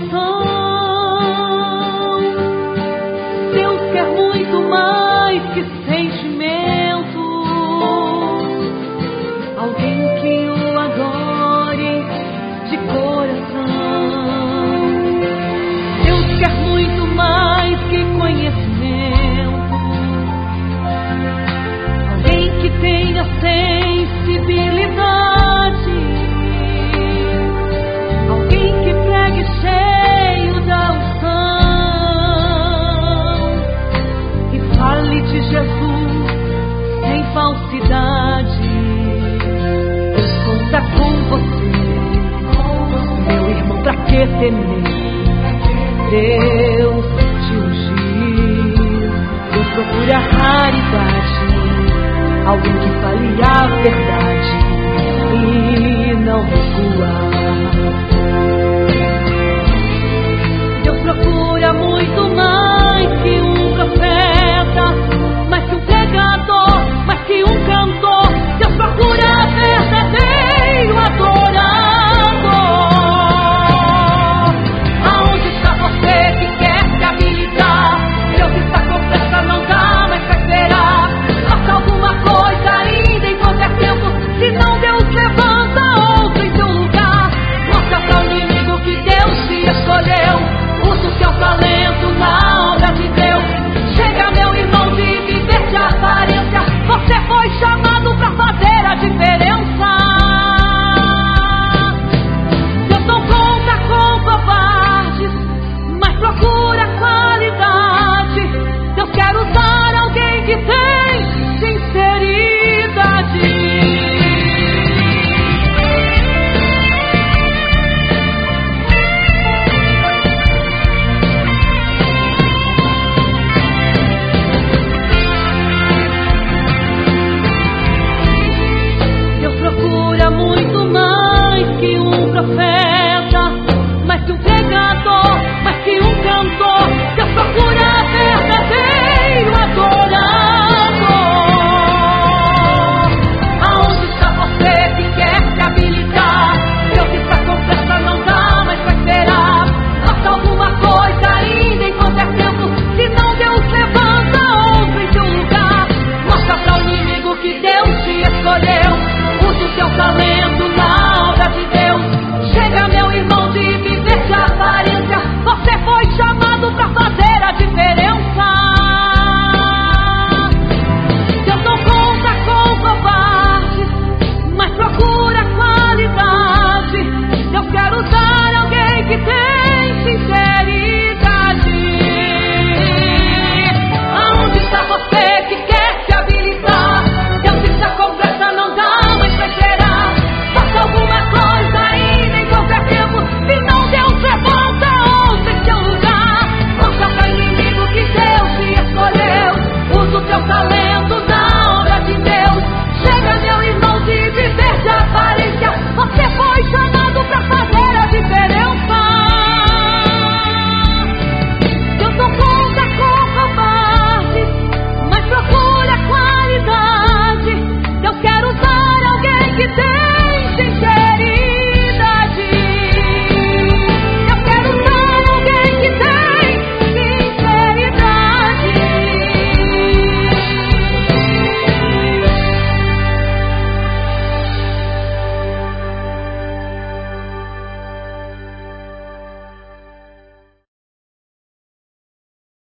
Deus quer muito mais que sentimento, alguém que o adore de coração. Deus quer muito mais que conhecimento, alguém que tenha sensibilidade, alguém que pregue cheio da unção e fale de Jesus sem falsidade. Deus conta com você, meu irmão, pra que temer? Deus te ungiu. Deus procura a raridade, alguém que fale a verdade e não recua. Deus procura muito mais